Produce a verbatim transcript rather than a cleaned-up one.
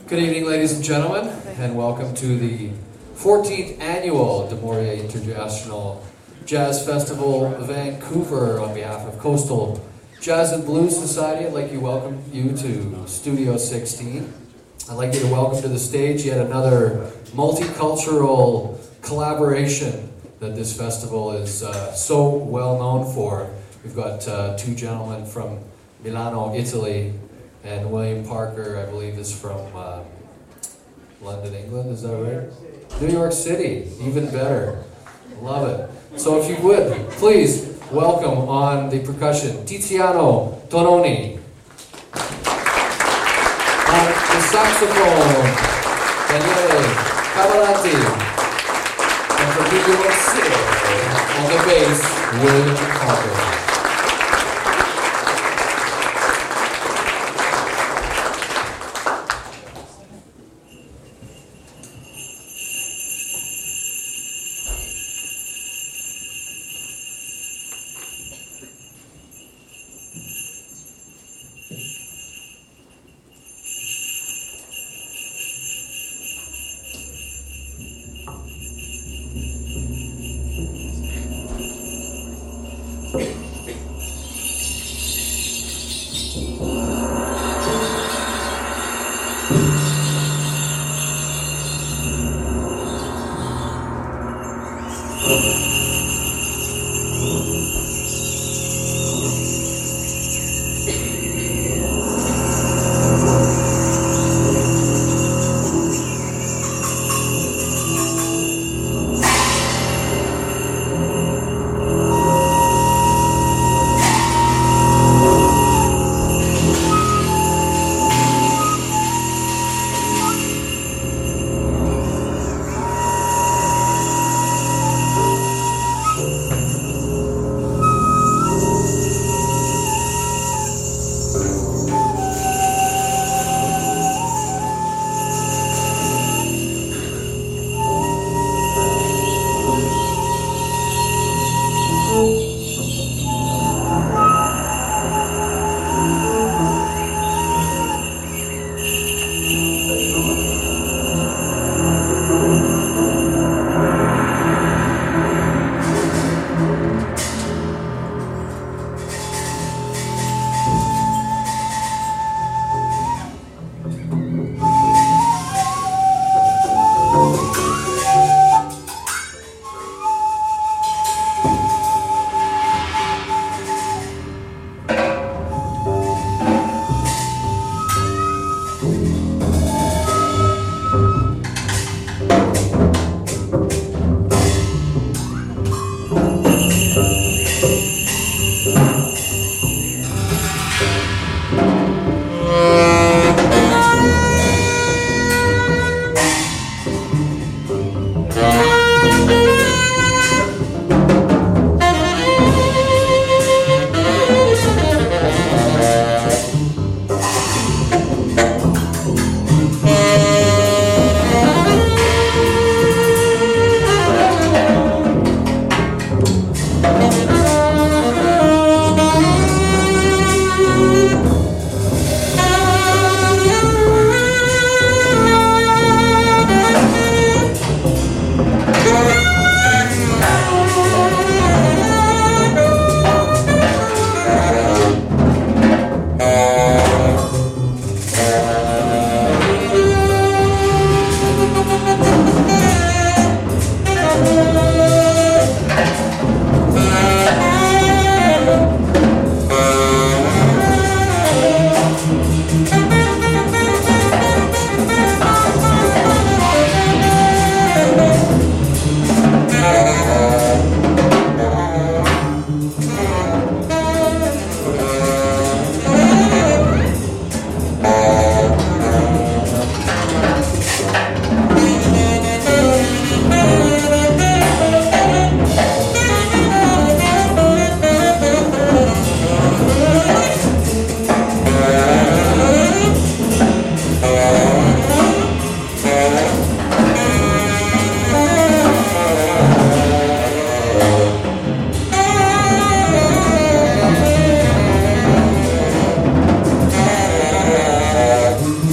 Good evening, ladies and gentlemen, and welcome to the fourteenth Annual Des Maurier International Jazz Festival Vancouver. On behalf of Coastal Jazz and Blues Society, I'd like to welcome you to Studio sixteen. I'd like you to welcome to the stage yet another multicultural collaboration that this festival is uh, so well known for. We've got uh, two gentlemen from Milano, Italy, and William Parker, I believe, is from uh, London, England, is that right? New York City, even better. Love it. So if you would, please welcome on the percussion, Tiziano Tononi. On the saxophone, Daniele Cavallanti. And from New York City, on the bass, William Parker.